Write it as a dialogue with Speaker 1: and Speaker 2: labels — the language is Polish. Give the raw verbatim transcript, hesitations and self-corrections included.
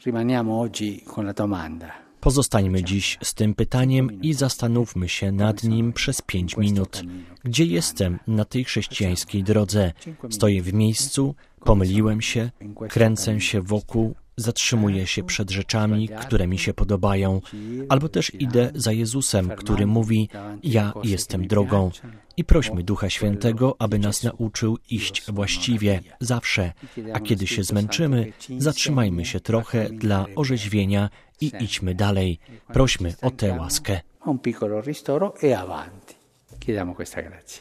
Speaker 1: rimaniamo oggi con la domanda.
Speaker 2: Pozostańmy dziś z tym pytaniem i zastanówmy się nad nim przez pięć minut. Gdzie jestem na tej chrześcijańskiej drodze? Stoję w miejscu, pomyliłem się, kręcę się wokół, zatrzymuję się przed rzeczami, które mi się podobają, albo też idę za Jezusem, który mówi: ja jestem drogą. I prośmy Ducha Świętego, aby nas nauczył iść właściwie, zawsze, a kiedy się zmęczymy, zatrzymajmy się trochę dla orzeźwienia i idźmy dalej. Prośmy o tę łaskę.
Speaker 1: Un piccolo ristoro e avanti. Chiediamo questa grazia.